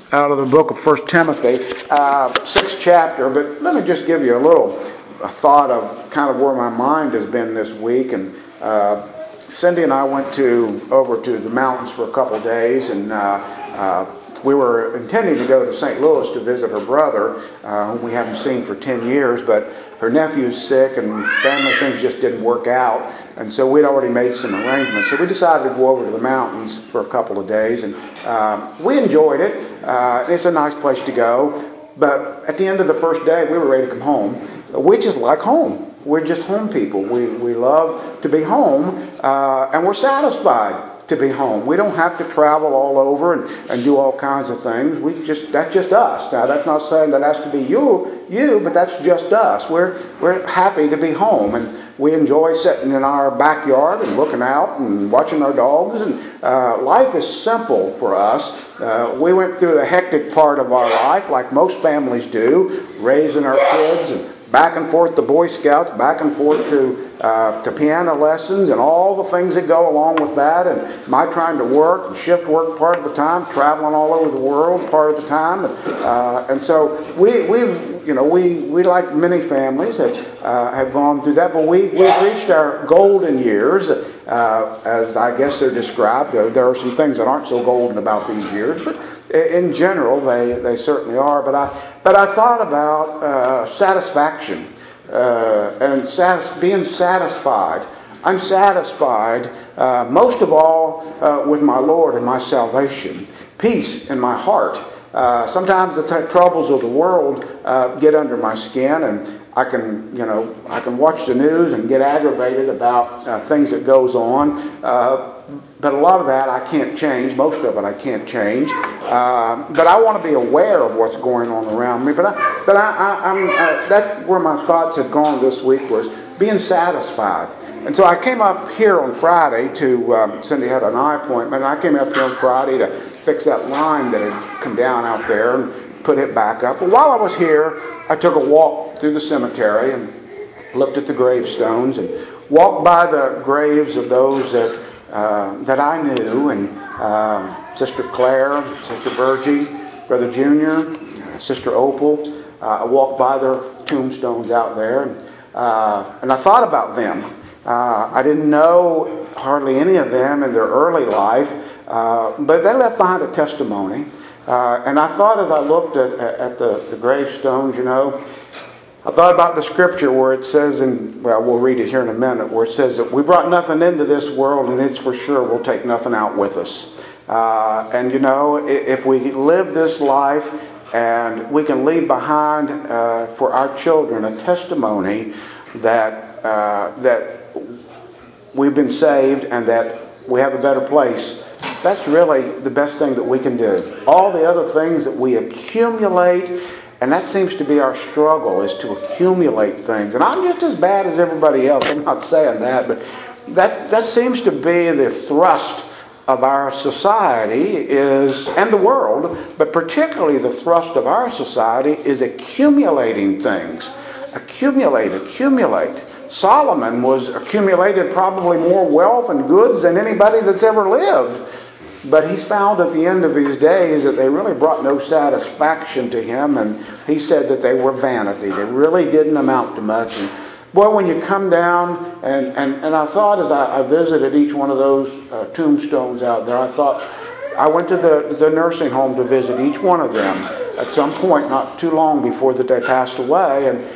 out of the book of 1 Timothy, 6th chapter. But let me just give you a thought of kind of where my mind has been this week. And Cindy and I went over to the mountains for a couple of days, and we were intending to go to St. Louis to visit her brother, whom we haven't seen for 10 years, but her nephew's sick and family things just didn't work out, and so we'd already made some arrangements. So we decided to go over to the mountains for a couple of days, and we enjoyed it. It's a nice place to go, but at the end of the first day, we were ready to come home. We just like home. We're just home people. We love to be home, and we're satisfied to be home. We don't have to travel all over and do all kinds of things. That's just us. Now, that's not saying that has to be you, but that's just us. We're happy to be home, and we enjoy sitting in our backyard and looking out and watching our dogs. And life is simple for us. We went through the hectic part of our life, like most families do, raising our kids and back and forth to Boy Scouts, back and forth to piano lessons and all the things that go along with that, and my trying to work and shift work part of the time, traveling all over the world part of the time, and so we like many families have gone through that, but we've reached our golden years, as I guess they're described. There are some things that aren't so golden about these years, but in general they certainly are. But I thought about satisfaction and being satisfied. I'm satisfied most of all with my Lord and my salvation. Peace in my heart. Sometimes the troubles of the world get under my skin, and I can watch the news and get aggravated about things that goes on. But a lot of that I can't change. Most of it I can't change. But I want to be aware of what's going on around me. But that's where my thoughts have gone this week, was being satisfied. And so I came up here on Friday to, Cindy had an eye appointment, and I came up here on Friday to fix that line that had come down out there and put it back up. But while I was here, I took a walk through the cemetery and looked at the gravestones and walked by the graves of those that I knew, and Sister Claire, Sister Virgie, Brother Junior, Sister Opal. I walked by their tombstones out there, and I thought about them. I didn't know hardly any of them in their early life, but they left behind a testimony. And I thought, as I looked at the gravestones, I thought about the scripture where it says, we'll read it here in a minute, where it says that we brought nothing into this world, and it's for sure we'll take nothing out with us. And if we live this life, and we can leave behind for our children a testimony that we've been saved and that we have a better place, that's really the best thing that we can do. All the other things that we accumulate, and that seems to be our struggle, is to accumulate things. And I'm just as bad as everybody else. I'm not saying that, but that seems to be the thrust of our society and the world, but particularly the thrust of our society is accumulating things. Accumulate. Solomon accumulated probably more wealth and goods than anybody that's ever lived. But he's found at the end of his days that they really brought no satisfaction to him, and he said that they were vanity. They really didn't amount to much. And boy, when you come down, and I thought as I visited each one of those tombstones out there, I thought, I went to the nursing home to visit each one of them at some point, not too long before that they passed away, and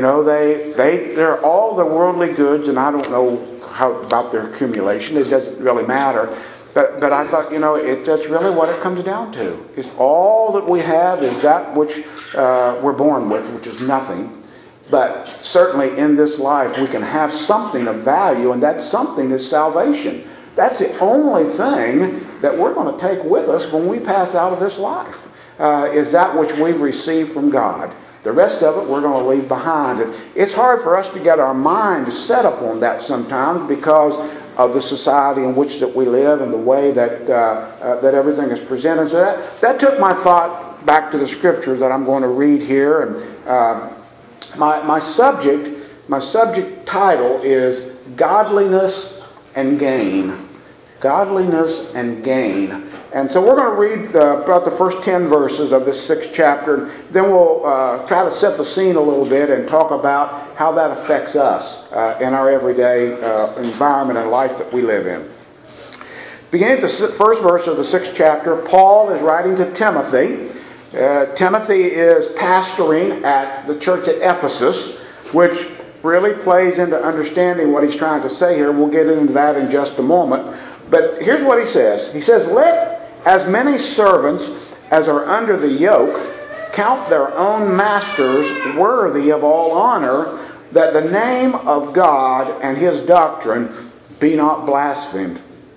they're all the worldly goods, and I don't know how about their accumulation. It doesn't really matter. But I thought, that's really what it comes down to. Is all that we have is that which we're born with, which is nothing. But certainly in this life we can have something of value, and that something is salvation. That's the only thing that we're going to take with us when we pass out of this life, is that which we've received from God. The rest of it we're going to leave behind. And it's hard for us to get our mind set up on that sometimes because of the society in which that we live and the way that everything is presented. So that took my thought back to the scripture that I'm going to read here. And my subject title is Godliness and Gain. Godliness and gain. And so we're going to read about the first 10 verses of this 6th chapter. Then we'll try to set the scene a little bit and talk about how that affects us in our everyday environment and life that we live in. Beginning at the first verse of the 6th chapter, Paul is writing to Timothy. Timothy is pastoring at the church at Ephesus, which really plays into understanding what he's trying to say here. We'll get into that in just a moment. But here's what he says. He says, "Let as many servants as are under the yoke count their own masters worthy of all honor, that the name of God and His doctrine be not blasphemed.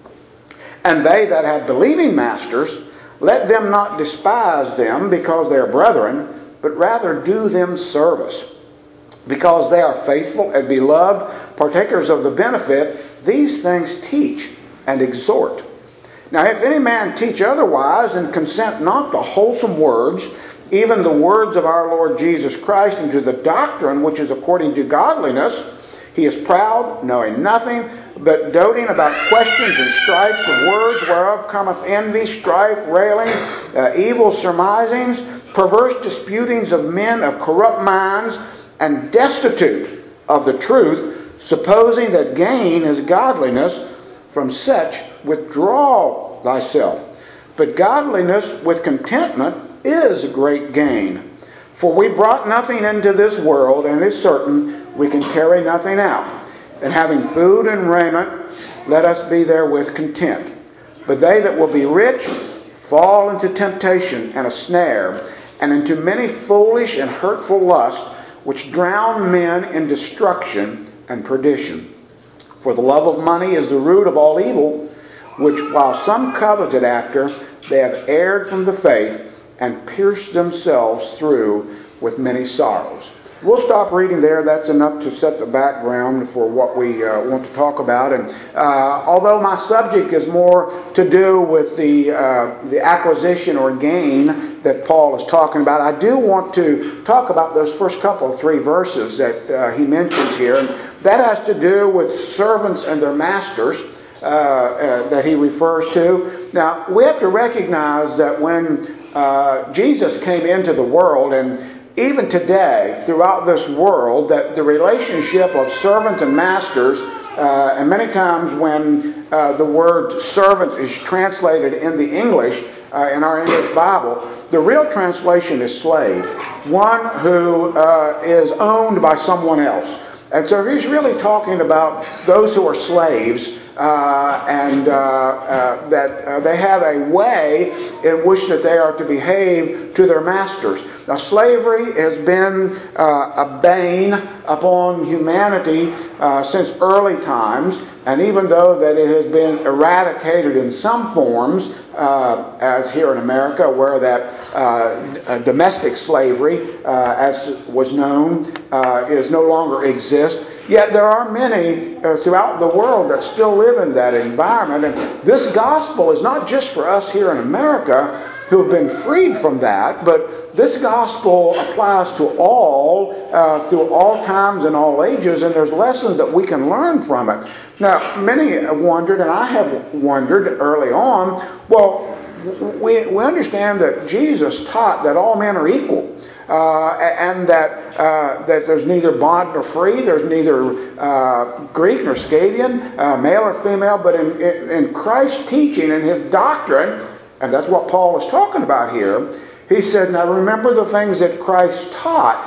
And they that have believing masters, let them not despise them because they are brethren, but rather do them service. Because they are faithful and beloved, partakers of the benefit, these things teach and exhort. Now if any man teach otherwise, and consent not to wholesome words, even the words of our Lord Jesus Christ, and to the doctrine which is according to godliness, he is proud, knowing nothing, but doting about questions and strifes of words, whereof cometh envy, strife, railing, evil surmisings, perverse disputings of men of corrupt minds, and destitute of the truth, supposing that gain is godliness. From such withdraw thyself. But godliness with contentment is great gain. For we brought nothing into this world, and it is certain we can carry nothing out. And having food and raiment, let us be therewith content. But they that will be rich fall into temptation and a snare, and into many foolish and hurtful lusts, which drown men in destruction and perdition. For the love of money is the root of all evil, which while some coveted after, they have erred from the faith, and pierced themselves through with many sorrows." We'll stop reading there. That's enough to set the background for what we want to talk about. And although my subject is more to do with the acquisition or gain that Paul is talking about, I do want to talk about those first couple of 3 verses that he mentions here. And that has to do with servants and their masters that he refers to. Now, we have to recognize that when Jesus came into the world, and even today, throughout this world, that the relationship of servants and masters, and many times when the word servant is translated in the English, in our English Bible, the real translation is slave. One who is owned by someone else. And so he's really talking about those who are slaves, and that they have a way in which that they are to behave to their masters. Now, slavery has been a bane upon humanity since early times, and even though that it has been eradicated in some forms, as here in America, where that domestic slavery, as was known, is no longer exists, yet there are many throughout the world that still live in that environment. And this gospel is not just for us here in America who have been freed from that, but this gospel applies to all, through all times and all ages, and there's lessons that we can learn from it. Now, many have wondered, and I have wondered early on, well, we understand that Jesus taught that all men are equal, and that there's neither bond nor free, there's neither Greek nor Scythian, male or female, but in Christ's teaching and His doctrine, and that's what Paul is talking about here, he said, now remember the things that Christ taught,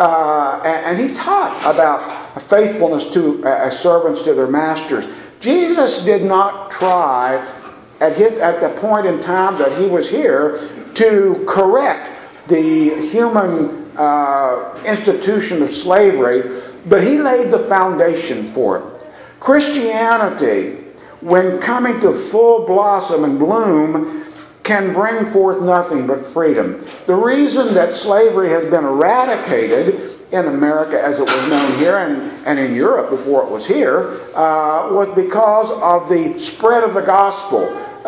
and He taught about faithfulness to as servants to their masters. Jesus did not try at the point in time that He was here to correct the human institution of slavery, but He laid the foundation for it. Christianity, when coming to full blossom and bloom, can bring forth nothing but freedom. The reason that slavery has been eradicated in America as it was known here and in Europe before it was here was because of the spread of the gospel.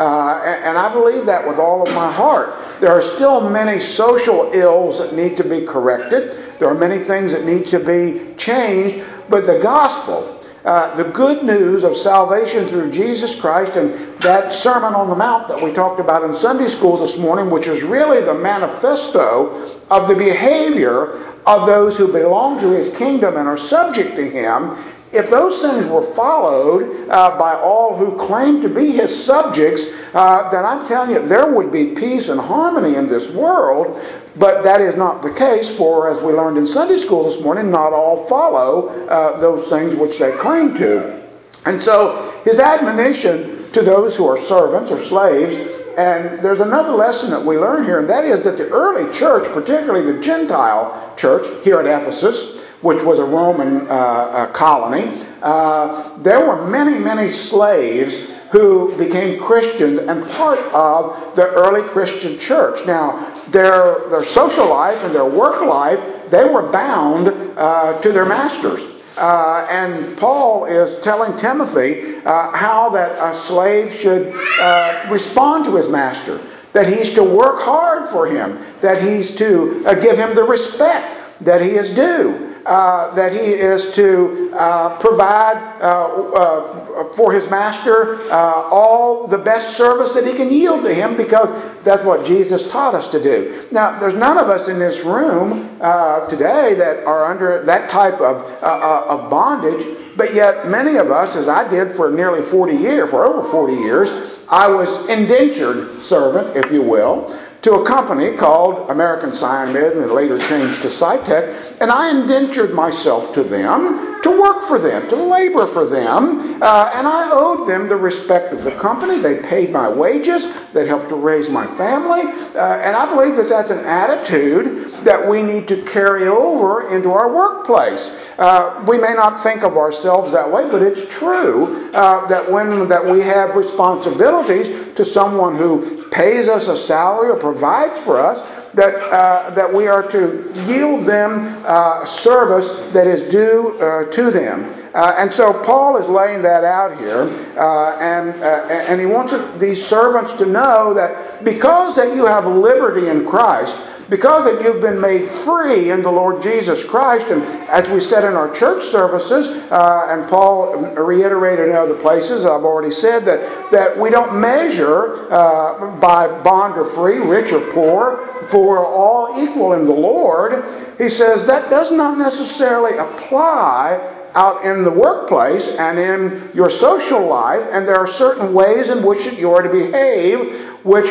And I believe that with all of my heart. There are still many social ills that need to be corrected. There are many things that need to be changed. But the gospel, the good news of salvation through Jesus Christ, and that Sermon on the Mount that we talked about in Sunday school this morning, which is really the manifesto of the behavior of those who belong to His kingdom and are subject to Him. If those things were followed by all who claim to be His subjects, then I'm telling you, there would be peace and harmony in this world. But that is not the case, for, as we learned in Sunday school this morning, not all follow those things which they claim to. And so His admonition to those who are servants or slaves, and there's another lesson that we learn here, and that is that the early church, particularly the Gentile church here at Ephesus, which was a Roman colony, there were many, many slaves who became Christians and part of the early Christian church. Now, their social life and their work life, they were bound to their masters. And Paul is telling Timothy how that a slave should respond to his master, that he's to work hard for him, that he's to give him the respect that he is due. That he is to provide for his master all the best service that he can yield to him, because that's what Jesus taught us to do. Now, there's none of us in this room today that are under that type of bondage, but yet many of us, as I did for nearly 40 years, for over 40 years, I was indentured servant, if you will, to a company called American Cyanamid, and later changed to Cytec, and I indentured myself to them, to work for them, to labor for them, and I owed them the respect of the company. They paid my wages, they helped to raise my family, and I believe that that's an attitude that we need to carry over into our workplace. We may not think of ourselves that way, but it's true that we have responsibilities to someone who pays us a salary or provides for us, that we are to yield them service that is due to them. And so Paul is laying that out here, and he wants these servants to know that because that you have liberty in Christ, because that you've been made free in the Lord Jesus Christ, and as we said in our church services, and Paul reiterated in other places, I've already said that we don't measure by bond or free, rich or poor, for we're all equal in the Lord. He says that does not necessarily apply out in the workplace and in your social life, and there are certain ways in which you are to behave, which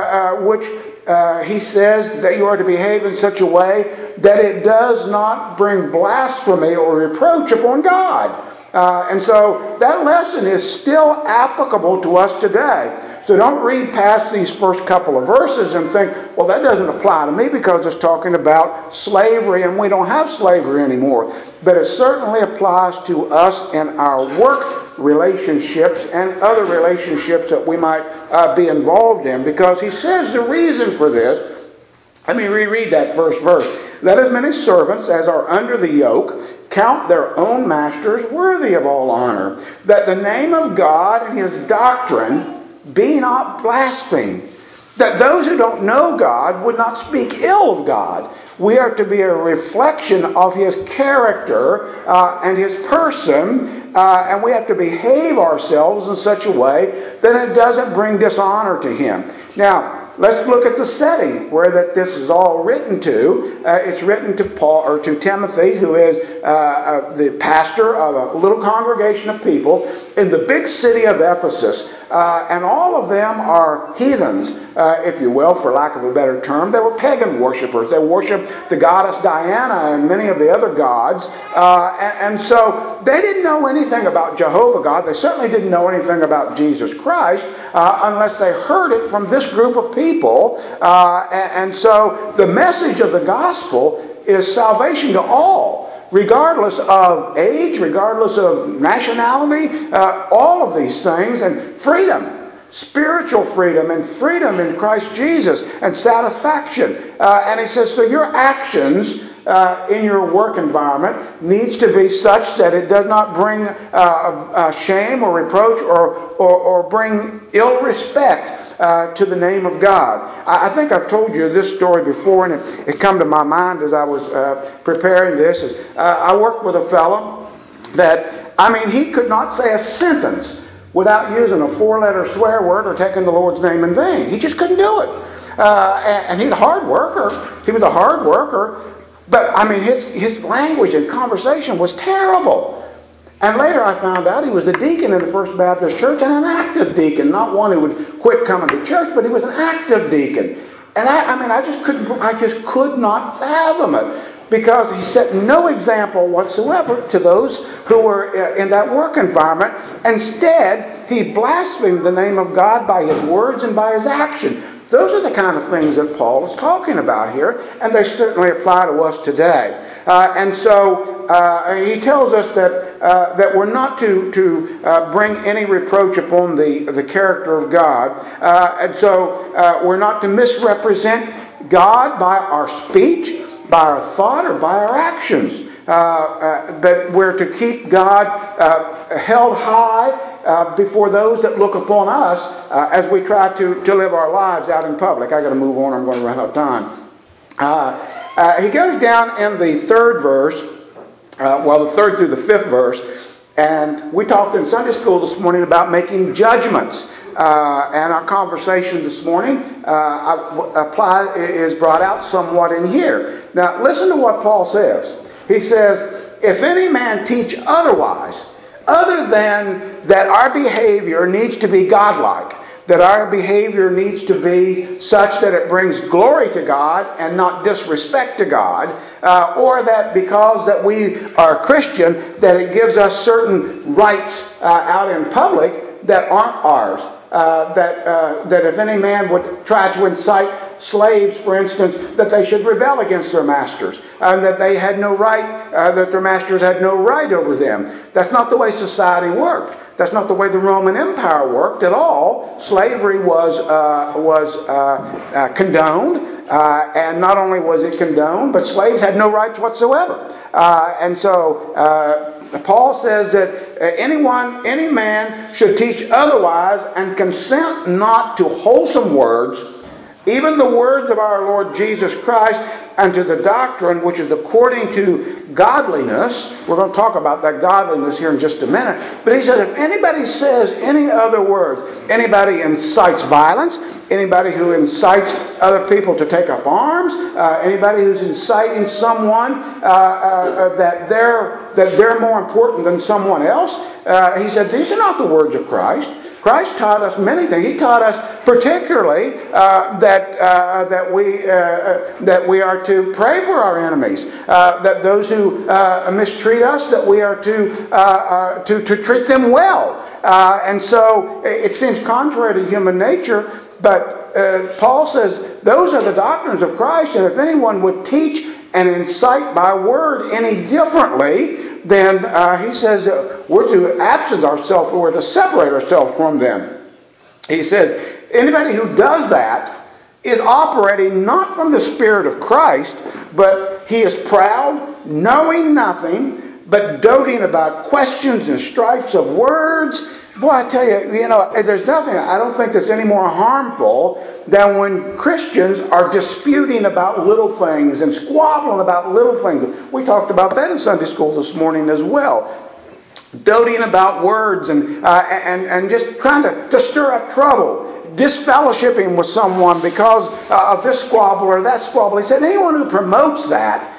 he says that you are to behave in such a way that it does not bring blasphemy or reproach upon God. And so that lesson is still applicable to us today. So don't read past these first couple of verses and think, well, that doesn't apply to me because it's talking about slavery and we don't have slavery anymore. But it certainly applies to us in our work relationships and other relationships that we might be involved in, because he says the reason for this. Let me reread that first verse. Let as many servants as are under the yoke count their own masters worthy of all honor, that the name of God and His doctrine be not blasphemed. That those who don't know God would not speak ill of God. We are to be a reflection of His character and His person, and we have to behave ourselves in such a way that it doesn't bring dishonor to Him. Now, let's look at the setting where that this is all written to. It's written to Paul or to Timothy, who is the pastor of a little congregation of people in the big city of Ephesus, and all of them are heathens, if you will, for lack of a better term. They were pagan worshipers. They worshiped the goddess Diana and many of the other gods, and so they didn't know anything about Jehovah God. They certainly didn't know anything about Jesus Christ unless they heard it from this group of people. And so the message of the gospel is salvation to all, regardless of age, regardless of nationality, all of these things, and freedom, spiritual freedom, and freedom in Christ Jesus, and satisfaction. And he says, so your actions in your work environment needs to be such that it does not bring shame or reproach or bring ill respect to the name of God. I think I've told you this story before, and it come to my mind as I was preparing this. I worked with a fellow that I mean, he could not say a sentence without using a 4-letter swear word or taking the Lord's name in vain. He just couldn't do it. And he's a hard worker. He was a hard worker. But, I mean, his language and conversation was terrible. And later I found out he was a deacon in the First Baptist Church, and an active deacon, not one who would quit coming to church, but he was an active deacon. And I just could not fathom it. Because he set no example whatsoever to those who were in that work environment. Instead, he blasphemed the name of God by his words and by his action. Those are the kind of things that Paul is talking about here, and they certainly apply to us today. And so he tells us that we're not to bring any reproach upon the character of God. And so we're not to misrepresent God by our speech, by our thought, or by our actions. But we're to keep God held high before those that look upon us as we try to live our lives out in public. I got to move on. I'm going to run out of time. He goes down in the third verse, the third through the fifth verse, and we talked in Sunday school this morning about making judgments. And our conversation this morning is brought out somewhat in here. Now, listen to what Paul says. He says, if any man teach otherwise, other than that our behavior needs to be godlike, that our behavior needs to be such that it brings glory to God and not disrespect to God, or that because that we are Christian, that it gives us certain rights out in public that aren't ours. That if any man would try to incite slaves, for instance, that they should rebel against their masters, and that they had no right, that their masters had no right over them. That's not the way society worked. That's not the way the Roman Empire worked at all. Slavery was condoned, and not only was it condoned, but slaves had no rights whatsoever. And so Paul says that any man should teach otherwise and consent not to wholesome words, even the words of our Lord Jesus Christ, and to the doctrine which is according to godliness. We're going to talk about that godliness here in just a minute. But he said, if anybody says any other words, anybody incites violence, anybody who incites other people to take up arms, anybody who's inciting someone that they're more important than someone else, he said, these are not the words of Christ. Christ taught us many things. He taught us particularly that we are to pray for our enemies, that those who mistreat us, that we are to treat them well. And so it seems contrary to human nature, but Paul says those are the doctrines of Christ, and if anyone would teach and incite by word any differently, then he says we're to absent ourselves, or we're to separate ourselves from them. He said anybody who does that is operating not from the Spirit of Christ, but he is proud, knowing nothing, but doting about questions and strifes of words. Boy, I tell you, there's nothing I don't think that's any more harmful than when Christians are disputing about little things and squabbling about little things. We talked about that in Sunday school this morning as well. Doting about words and just trying to stir up trouble. Disfellowshipping with someone because of this squabble or that squabble. He said anyone who promotes that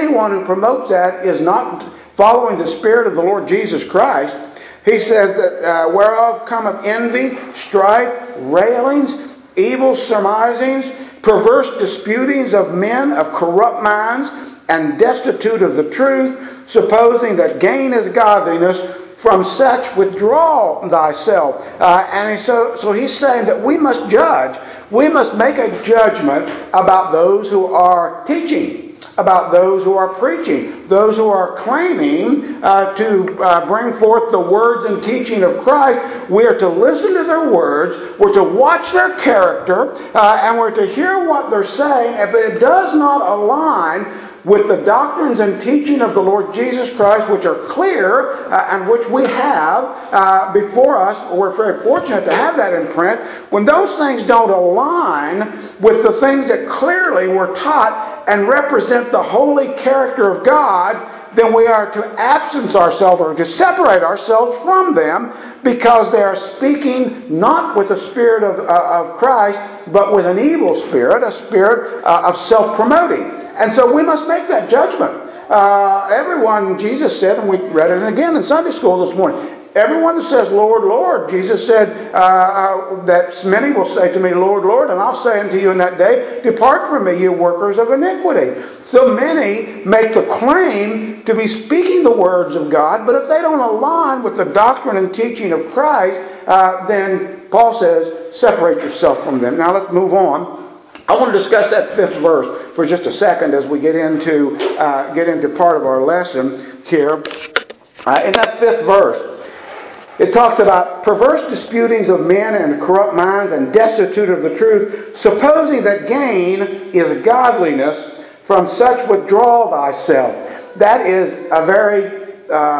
is not following the Spirit of the Lord Jesus Christ. He says that whereof cometh envy, strife, railings, evil surmisings, perverse disputings of men of corrupt minds, and destitute of the truth, supposing that gain is godliness. From such withdraw thyself. So he's saying that we must judge. We must make a judgment about those who are teaching, about those who are preaching, those who are claiming to bring forth the words and teaching of Christ. We are to listen to their words, we're to watch their character, and we're to hear what they're saying. If it does not align with the doctrines and teaching of the Lord Jesus Christ, which are clear and which we have before us, we're very fortunate to have that in print. When those things don't align with the things that clearly were taught and represent the holy character of God, then we are to absence ourselves or to separate ourselves from them, because they are speaking not with the Spirit of Christ, but with an evil spirit, a spirit of self-promoting. And so we must make that judgment. Everyone, Jesus said, and we read it again in Sunday school this morning, everyone that says, Lord, Lord, Jesus said that many will say to me, Lord, Lord, and I'll say unto you in that day, depart from me, you workers of iniquity. So many make the claim to be speaking the words of God, but if they don't align with the doctrine and teaching of Christ, then Paul says, separate yourself from them. Now let's move on. I want to discuss that 5th verse for just a second as we get into part of our lesson here. In that 5th verse, it talks about perverse disputings of men and corrupt minds and destitute of the truth, supposing that gain is godliness. From such withdraw thyself. That is a very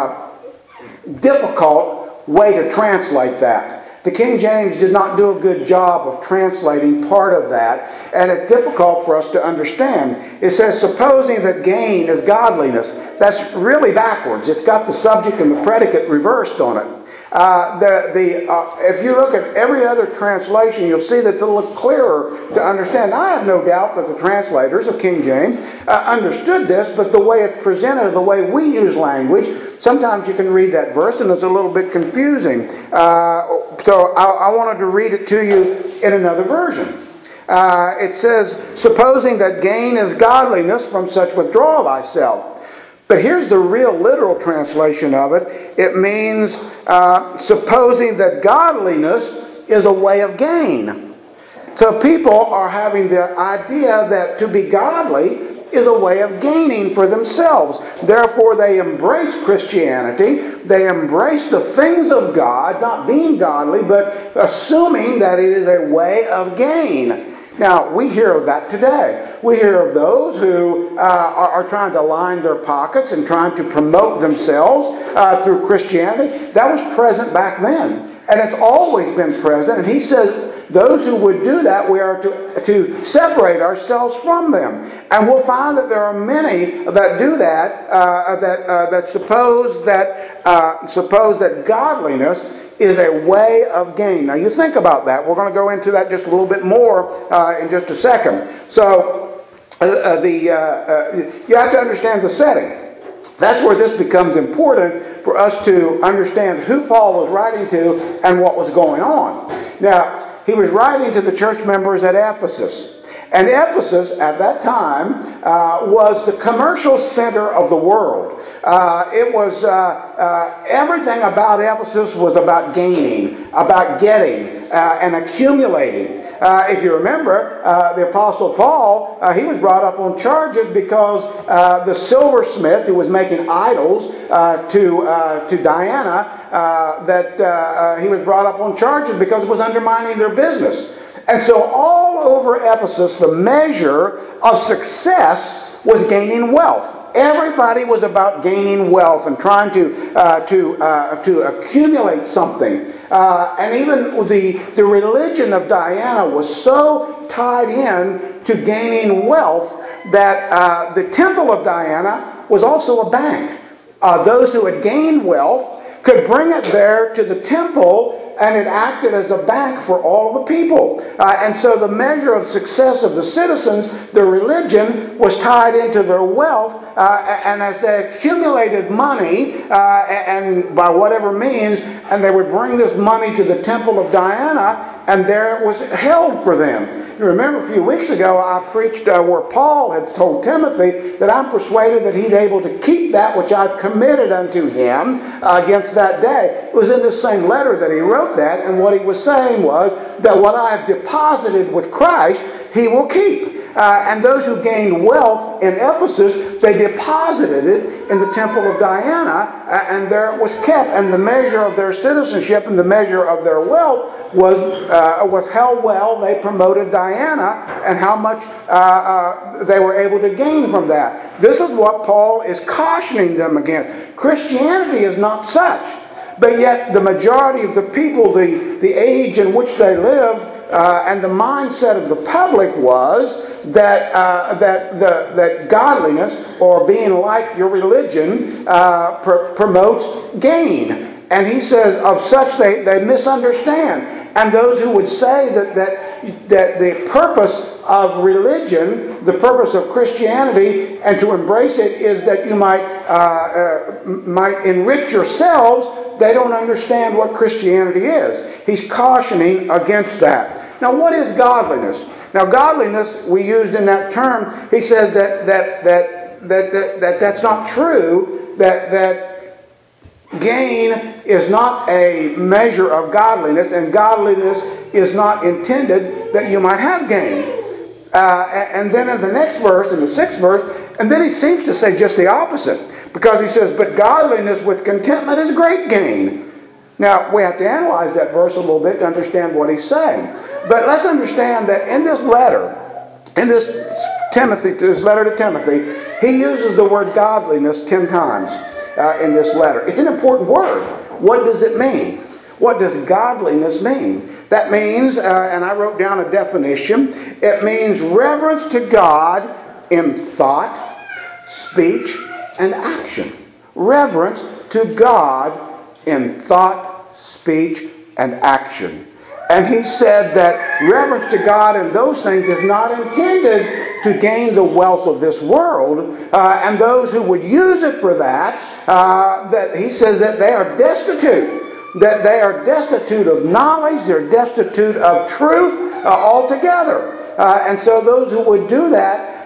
difficult way to translate that. The King James did not do a good job of translating part of that, and it's difficult for us to understand. It says, supposing that gain is godliness. That's really backwards. It's got the subject and the predicate reversed on it. If you look at every other translation, you'll see that it's a little clearer to understand. I have no doubt that the translators of King James understood this, but the way it's presented, the way we use language, sometimes you can read that verse and it's a little bit confusing. So I wanted to read it to you in another version. It says, supposing that gain is godliness, from such withdraw thyself. But here's the real literal translation of it. It means supposing that godliness is a way of gain. So people are having the idea that to be godly is a way of gaining for themselves. Therefore, they embrace Christianity. They embrace the things of God, not being godly, but assuming that it is a way of gain. Now, we hear of that today. We hear of those who are trying to line their pockets and trying to promote themselves through Christianity. That was present back then. And it's always been present. And he says, those who would do that, we are to separate ourselves from them. And we'll find that there are many that do that, that suppose that godliness is a way of gain. Now you think about that. We're going to go into that just a little bit more in just a second. So you have to understand the setting. That's where this becomes important for us to understand who Paul was writing to and what was going on. Now, he was writing to the church members at Ephesus. And Ephesus, at that time, was the commercial center of the world. Everything about Ephesus was about gaining, about getting, and accumulating. If you remember, the Apostle Paul, he was brought up on charges because the silversmith who was making idols to Diana, he was brought up on charges because it was undermining their business. And so all over Ephesus, the measure of success was gaining wealth. Everybody was about gaining wealth and trying to accumulate something. And even the religion of Diana was so tied in to gaining wealth that the temple of Diana was also a bank. Those who had gained wealth could bring it there to the temple, and it acted as a bank for all the people. And so the measure of success of the citizens, their religion, was tied into their wealth. And as they accumulated money, and by whatever means, and they would bring this money to the temple of Diana, and there it was held for them. You remember a few weeks ago I preached where Paul had told Timothy that I'm persuaded that he's able to keep that which I've committed unto him against that day. It was in the same letter that he wrote that, and what he was saying was that what I have deposited with Christ, he will keep. And those who gained wealth in Ephesus, they deposited it in the temple of Diana, and there it was kept. And the measure of their citizenship and the measure of their wealth was how well they promoted Diana and how much they were able to gain from that. This is what Paul is cautioning them against. Christianity is not such. But yet the majority of the people, the age in which they lived, and the mindset of the public was that godliness, or being like your religion, promotes gain. And he says of such they misunderstand. And those who would say that the purpose of religion, the purpose of Christianity, and to embrace it is that you might enrich yourselves, they don't understand what Christianity is. He's cautioning against that. Now, what is godliness? Now, godliness, we used in that term, he says that's not true, that gain is not a measure of godliness, and godliness is not intended that you might have gain. And then in the next verse, in the 6th verse, and then he seems to say just the opposite, because he says, but godliness with contentment is great gain. Now, we have to analyze that verse a little bit to understand what he's saying. But let's understand that in this letter, this letter to Timothy, he uses the word godliness 10 times in this letter. It's an important word. What does it mean? What does godliness mean? That means, and I wrote down a definition, it means reverence to God in thought, speech, and action. Reverence to God in thought, speech, and action. And he said that reverence to God in those things is not intended to gain the wealth of this world. And those who would use it for that he says that they are destitute. That they are destitute of knowledge, they're destitute of truth altogether. And so those who would do that,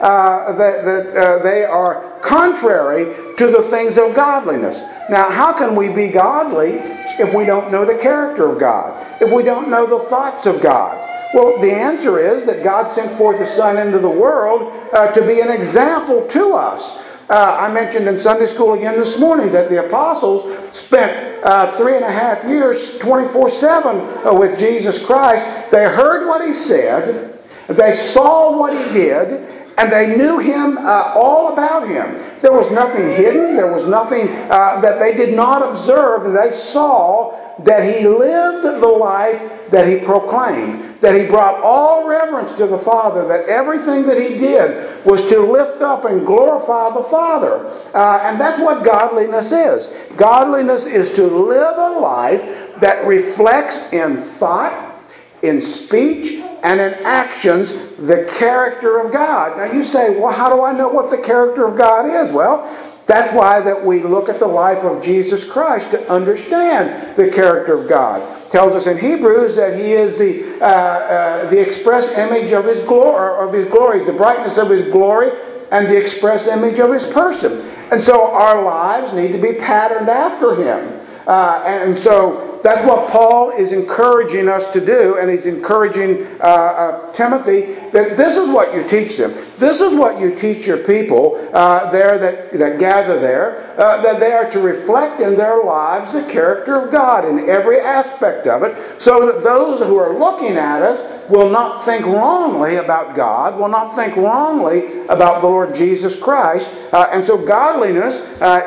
they are contrary to the things of godliness. Now, how can we be godly if we don't know the character of God? If we don't know the thoughts of God? Well, the answer is that God sent forth the Son into the world to be an example to us. I mentioned in Sunday school again this morning that the apostles spent 3.5 years, 24/7 with Jesus Christ. They heard what he said, they saw what he did, and they knew him, all about him. There was nothing hidden. There was nothing that they did not observe. They saw that he lived the life that he proclaimed, that he brought all reverence to the Father, that everything that he did was to lift up and glorify the Father. And that's what godliness is. Godliness is to live a life that reflects in thought, in speech, and in actions the character of God. Now you say, well, how do I know what the character of God is? Well, that's why that we look at the life of Jesus Christ to understand the character of God. It tells us in Hebrews that he is the express image of his glory, the brightness of his glory, and the express image of his person. And so our lives need to be patterned after him. And so that's what Paul is encouraging us to do, and he's encouraging Timothy that this is what you teach them. This is what you teach your people there that gather there, that they are to reflect in their lives the character of God in every aspect of it, so that those who are looking at us will not think wrongly about God, will not think wrongly about the Lord Jesus Christ. And so godliness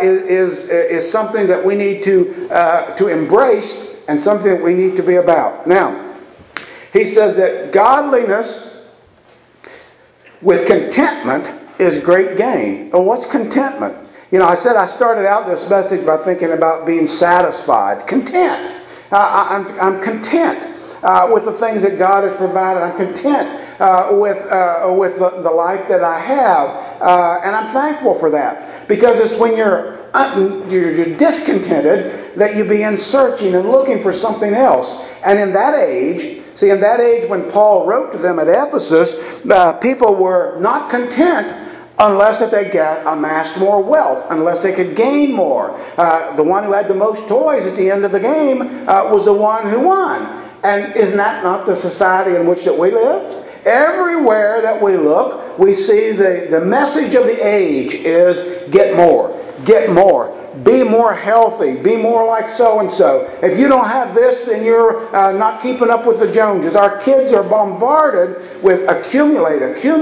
is something that we need to embrace, and something that we need to be about. Now, he says that godliness with contentment is great gain. Well, what's contentment? You know, I said I started out this message by thinking about being satisfied. Content. I'm content with the things that God has provided. I'm content with the life that I have. And I'm thankful for that. Because it's when you're discontented that you begin searching and looking for something else. And in that age when Paul wrote to them at Ephesus, people were not content unless that they amassed more wealth, unless they could gain more. The one who had the most toys at the end of the game was the one who won. And isn't that not the society in which that we live? Everywhere that we look, we see the message of the age is get more, be more healthy, be more like so-and-so. If you don't have this, then you're not keeping up with the Joneses. Our kids are bombarded with accumulate,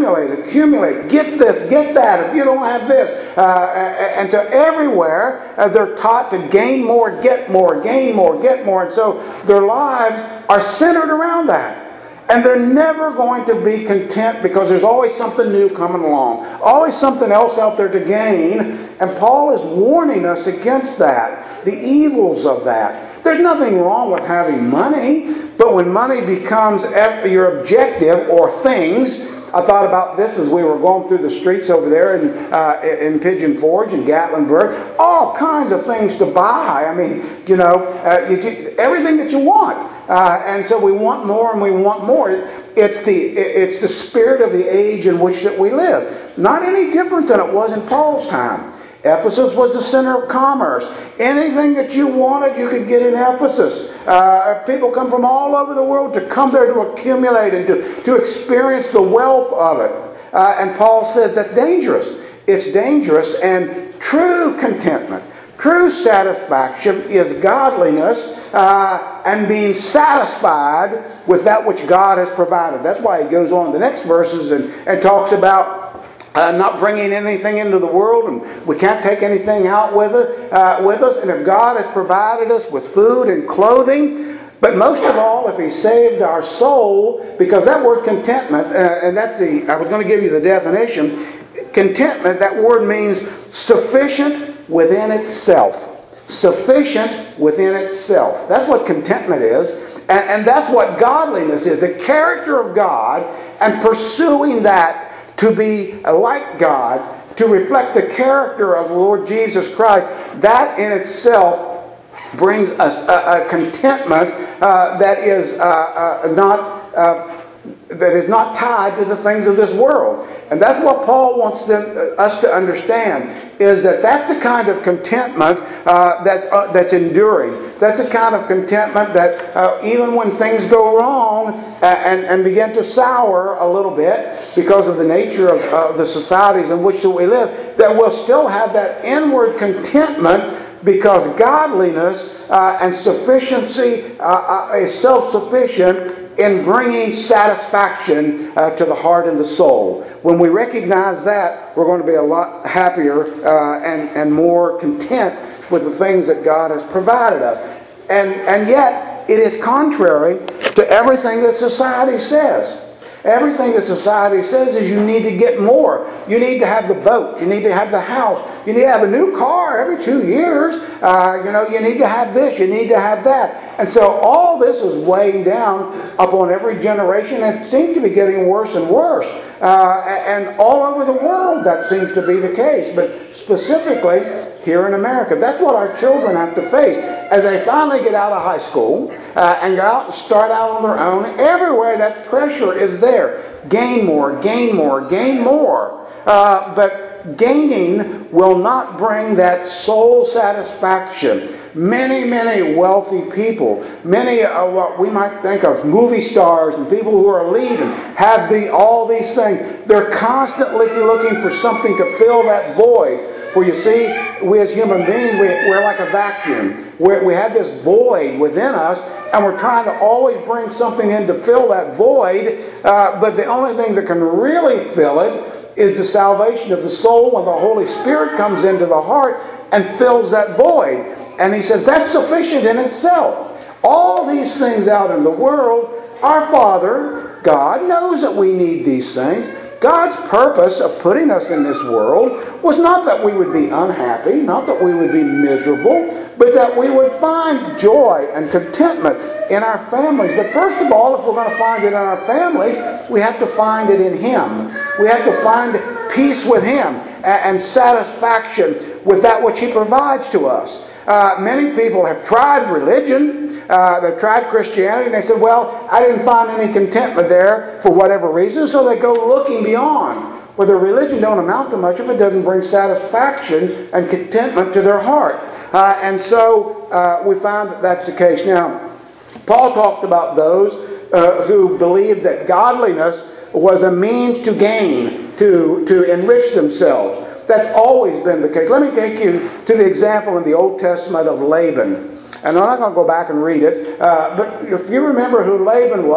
get this, get that, if you don't have this. And so everywhere they're taught to gain more, get more, gain more, get more. And so their lives are centered around that. And they're never going to be content because there's always something new coming along. Always something else out there to gain. And Paul is warning us against that. The evils of that. There's nothing wrong with having money. But when money becomes your objective or things... I thought about this as we were going through the streets over there in Pigeon Forge and Gatlinburg. All kinds of things to buy. I mean, everything that you want. And so we want more and we want more. It's the spirit of the age in which that we live. Not any different than it was in Paul's time. Ephesus was the center of commerce. Anything that you wanted, you could get in Ephesus. People come from all over the world to come there to accumulate and to experience the wealth of it. And Paul says that's dangerous. It's dangerous, and true contentment, true satisfaction is godliness and being satisfied with that which God has provided. That's why he goes on in the next verses and talks about not bringing anything into the world, and we can't take anything out with us. And if God has provided us with food and clothing, but most of all, if He saved our soul, because that word contentment, and I was going to give you the definition. Contentment, that word means sufficient within itself. Sufficient within itself. That's what contentment is, and that's what godliness is. The character of God, and pursuing that. To be like God, to reflect the character of the Lord Jesus Christ, that in itself brings us a contentment that is not tied to the things of this world. And that's what Paul wants us to understand, is that that's the kind of contentment that's enduring. That's the kind of contentment that even when things go wrong and begin to sour a little bit because of the nature of the societies in which we live, that we'll still have that inward contentment because godliness and sufficiency is self-sufficient in bringing satisfaction to the heart and the soul. When we recognize that, we're going to be a lot happier and more content with the things that God has provided us. And yet, it is contrary to everything that society says. Everything that society says is you need to get more. You need to have the boat. You need to have the house. You need to have a new car every 2 years. You need to have this. You need to have that. And so all this is weighing down upon every generation, and it seems to be getting worse and worse. And all over the world that seems to be the case. But specifically here in America. That's what our children have to face. As they finally get out of high school and go out and start out on their own, everywhere that pressure is there. Gain more, gain more, gain more. But gaining will not bring that soul satisfaction. Many wealthy people, many what we might think of movie stars and people who are leading, have all these things. They're constantly looking for something to fill that void. For you see, we as human beings, we're like a vacuum. We have this void within us, and we're trying to always bring something in to fill that void. But the only thing that can really fill it is the salvation of the soul when the Holy Spirit comes into the heart and fills that void. And he says that's sufficient in itself. All these things out in the world, our Father, God, knows that we need these things. God's purpose of putting us in this world was not that we would be unhappy, not that we would be miserable, but that we would find joy and contentment in our families. But first of all, if we're going to find it in our families, we have to find it in Him. We have to find peace with Him and satisfaction with that which He provides to us. Many people have tried religion. They've tried Christianity, and they said, well, I didn't find any contentment there for whatever reason, so they go looking beyond. Well, their religion don't amount to much if it doesn't bring satisfaction and contentment to their heart. And so we find that that's the case. Now, Paul talked about those who believed that godliness was a means to gain, to enrich themselves. That's always been the case. Let me take you to the example in the Old Testament of Laban. And I'm not going to go back and read it, but if you remember who Laban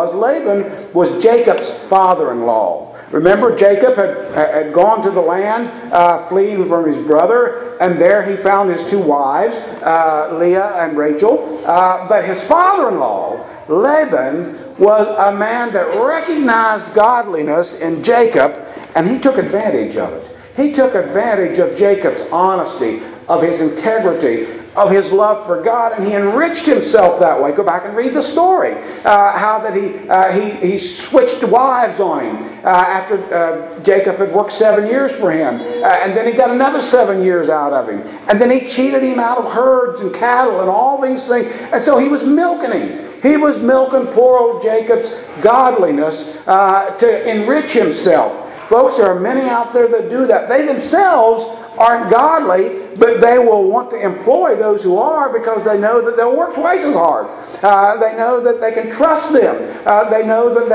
was Jacob's father-in-law. Remember, Jacob had gone to the land, fleeing from his brother, and there he found his two wives, Leah and Rachel. But his father-in-law, Laban, was a man that recognized godliness in Jacob, and he took advantage of it. He took advantage of Jacob's honesty, of his integrity, of his love for God, and he enriched himself that way. Go back and read the story. How that he switched wives on him after Jacob had worked 7 years for him. And then he got another 7 years out of him. And then he cheated him out of herds and cattle and all these things. And so he was milking him. He was milking poor old Jacob's godliness to enrich himself. Folks, there are many out there that do that. They themselves aren't godly, but they will want to employ those who are because they know that they'll work twice as hard. They know that they can trust them. They know that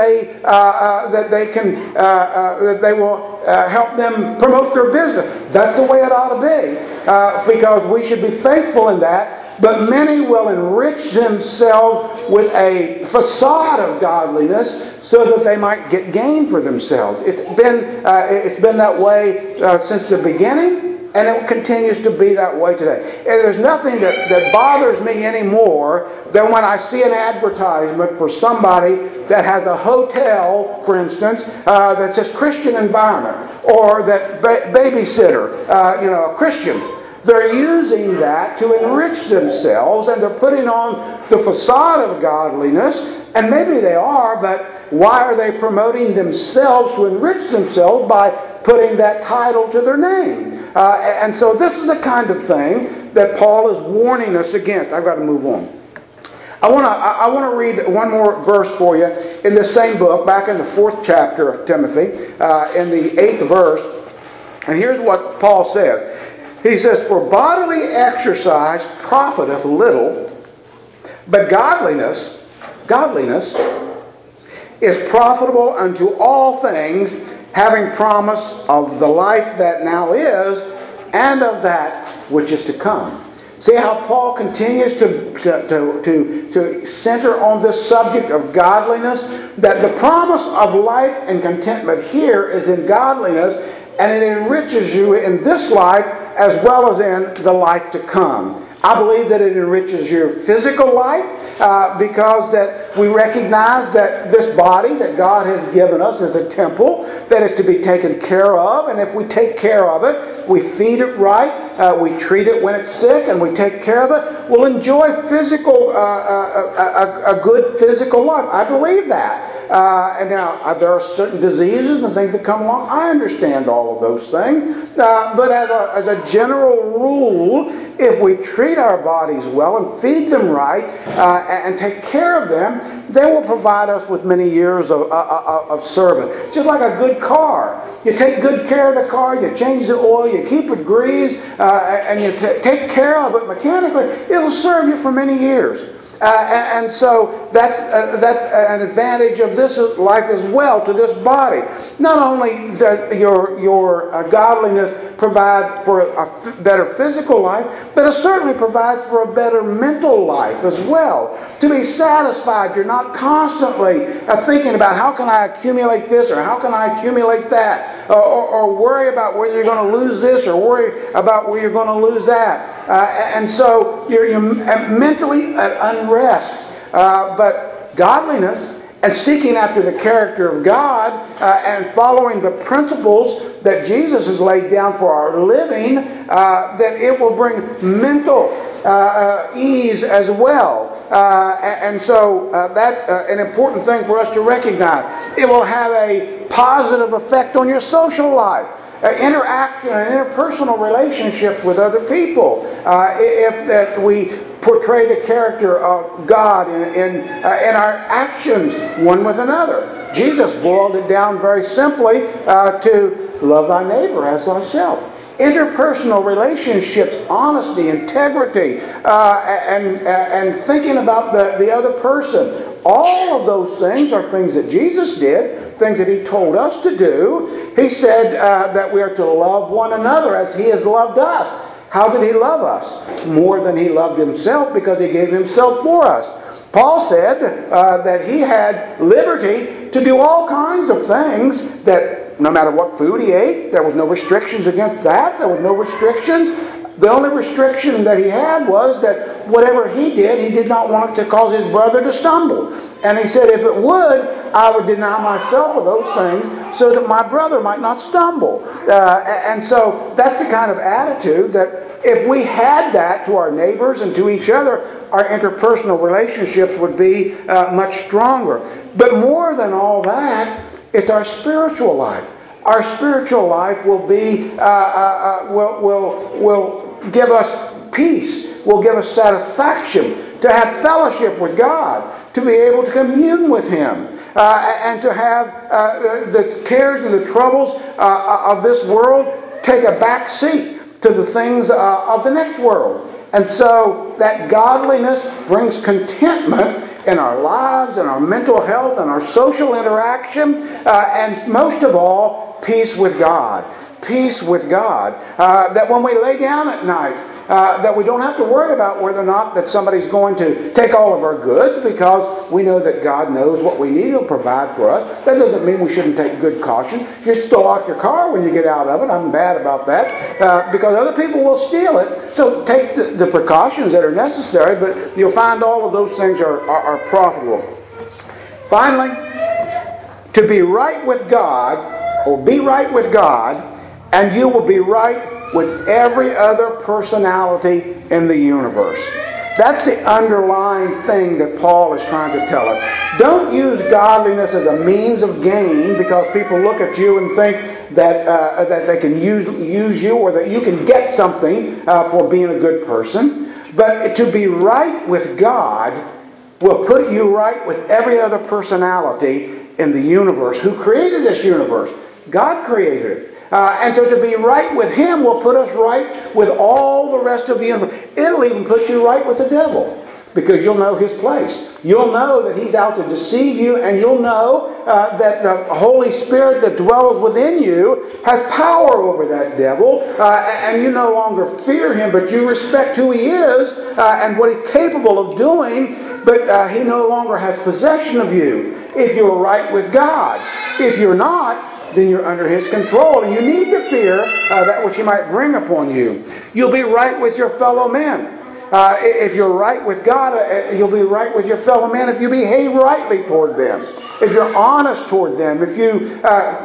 they will help them promote their business. That's the way it ought to be, because we should be faithful in that. But many will enrich themselves with a facade of godliness so that they might get gain for themselves. It's been that way since the beginning, and it continues to be that way today. And there's nothing that bothers me anymore than when I see an advertisement for somebody that has a hotel, for instance, that says Christian environment, or that babysitter, a Christian. They're using that to enrich themselves, and they're putting on the facade of godliness, and maybe they are, but why are they promoting themselves to enrich themselves by putting that title to their name? And so this is the kind of thing that Paul is warning us against. I've got to move on. I want to read one more verse for you in the same book, back in the 4th chapter of Timothy, in the 8th verse. And here's what Paul says. He says, "For bodily exercise profiteth little, but godliness is profitable unto all things, having promise of the life that now is, and of that which is to come." See how Paul continues to center on this subject of godliness? That the promise of life and contentment here is in godliness, and it enriches you in this life as well as in the life to come. I believe that it enriches your physical life because that we recognize that this body that God has given us is a temple that is to be taken care of. And if we take care of it, we feed it right, we treat it when it's sick, and we take care of it, we'll enjoy a good physical life. I believe that. And now, there are certain diseases and things that come along. I understand all of those things. But as a general rule, if we treat our bodies well and feed them right and take care of them, they will provide us with many years of service. Just like a good car. You take good care of the car, you change the oil, you keep it greased, and you take care of it mechanically, it'll serve you for many years. And so that's an advantage of this life as well to this body. Not only does your godliness provide for a better physical life, but it certainly provides for a better mental life as well. To be satisfied, you're not constantly thinking about how can I accumulate this or how can I accumulate that, or worry about whether you're going to lose this or worry about where you're going to lose that. And so you're mentally at unrest. But godliness and seeking after the character of God and following the principles that Jesus has laid down for our living, that it will bring mental ease as well. And so that's an important thing for us to recognize. It will have a positive effect on your social life. Interaction and interpersonal relationships with other people. If that we portray the character of God in our actions one with another. Jesus boiled it down very simply to love thy neighbor as thyself. Interpersonal relationships, honesty, integrity, and thinking about the other person. All of those things are things that Jesus did, things that He told us to do. He said that we are to love one another as He has loved us. How did He love us? More than He loved Himself, because He gave Himself for us. Paul said that he had liberty to do all kinds of things, that no matter what food he ate, there was no restrictions against that. There was no restrictions The only restriction that he had was that whatever he did not want it to cause his brother to stumble. And he said, if it would, I would deny myself of those things so that my brother might not stumble. And so that's the kind of attitude that if we had that to our neighbors and to each other, our interpersonal relationships would be much stronger. But more than all that, it's our spiritual life. Our spiritual life will be will give us peace, will give us satisfaction, to have fellowship with God, to be able to commune with Him, and to have the cares and the troubles of this world take a back seat to the things of the next world. And so that godliness brings contentment in our lives, in our mental health, in our social interaction, and most of all, peace with God. Peace with God. That when we lay down at night, that we don't have to worry about whether or not that somebody's going to take all of our goods, because we know that God knows what we need. He'll provide for us. That doesn't mean we shouldn't take good caution. You should still lock your car when you get out of it. I'm bad about that, because other people will steal it. So take the precautions that are necessary, but you'll find all of those things are profitable. Finally, to be right with God, or be right with God, and you will be right with every other personality in the universe. That's the underlying thing that Paul is trying to tell us. Don't use godliness as a means of gain because people look at you and think that they can use you, or that you can get something for being a good person. But to be right with God will put you right with every other personality in the universe. Who created this universe? God created it. And so to be right with Him will put us right with all the rest of the universe. It'll even put you right with the devil, because you'll know his place. You'll know that he's out to deceive you, and you'll know that the Holy Spirit that dwells within you has power over that devil, and you no longer fear him, but you respect who he is and what he's capable of doing, but he no longer has possession of you if you're right with God. If you're not, then you're under His control, and you need to fear that which He might bring upon you. You'll be right with your fellow men. If you're right with God, you'll be right with your fellow men if you behave rightly toward them. If you're honest toward them. If you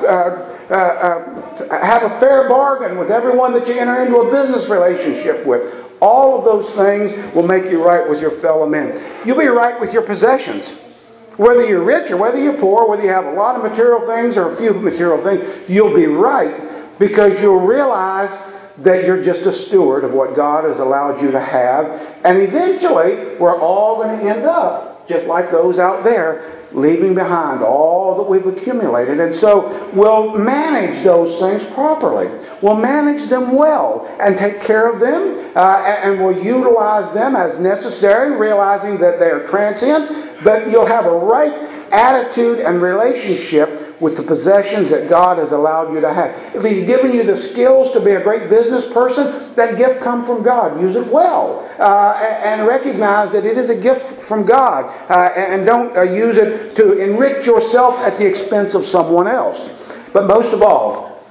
have a fair bargain with everyone that you enter into a business relationship with. All of those things will make you right with your fellow men. You'll be right with your possessions. Whether you're rich or whether you're poor, whether you have a lot of material things or a few material things, you'll be right, because you'll realize that you're just a steward of what God has allowed you to have. And eventually, we're all going to end up just like those out there, leaving behind all that we've accumulated. And so we'll manage those things properly. We'll manage them well and take care of them, and we'll utilize them as necessary, realizing that they are transient. But you'll have a right attitude and relationship with the possessions that God has allowed you to have. If He's given you the skills to be a great business person, that gift comes from God. Use it well. And recognize that it is a gift from God. And don't use it to enrich yourself at the expense of someone else. But most of all,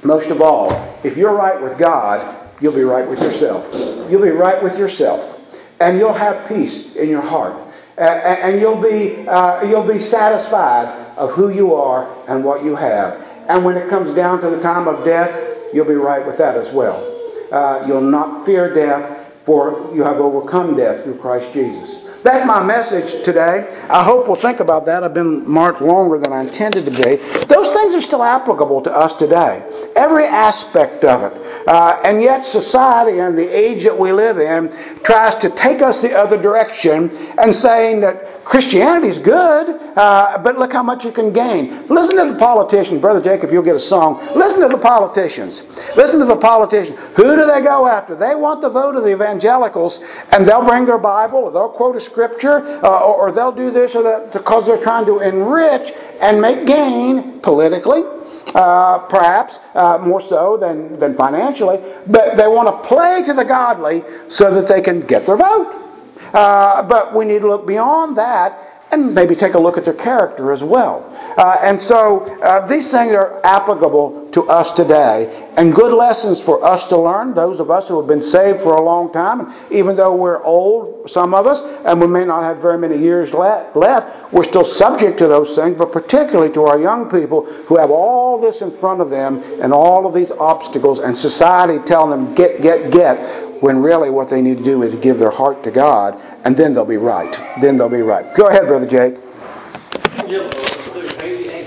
if you're right with God, you'll be right with yourself. You'll be right with yourself. And you'll have peace in your heart. And you'll be satisfied of who you are and what you have. And when it comes down to the time of death, you'll be right with that as well. You'll not fear death, for you have overcome death through Christ Jesus. That's my message today. I hope we'll think about that. I've been marked longer than I intended to be. Those things are still applicable to us today. Every aspect of it. And yet society and the age that we live in tries to take us the other direction and saying that Christianity is good, but look how much you can gain. Listen to the politicians. Brother Jake, if you'll get a song. Listen to the politicians. Listen to the politicians. Who do they go after? They want the vote of the evangelicals, and they'll bring their Bible, or they'll quote a scripture, or they'll do this or that because they're trying to enrich and make gain politically, perhaps more so than financially. But they want to play to the godly so that they can get their vote. But we need to look beyond that and maybe take a look at their character as well. And so these things are applicable to us today, and good lessons for us to learn, those of us who have been saved for a long time. And even though we're old, some of us, and we may not have very many years left, we're still subject to those things, but particularly to our young people who have all this in front of them and all of these obstacles, and society telling them, get, when really what they need to do is give their heart to God, and then they'll be right. Then they'll be right. Go ahead, Brother Jake.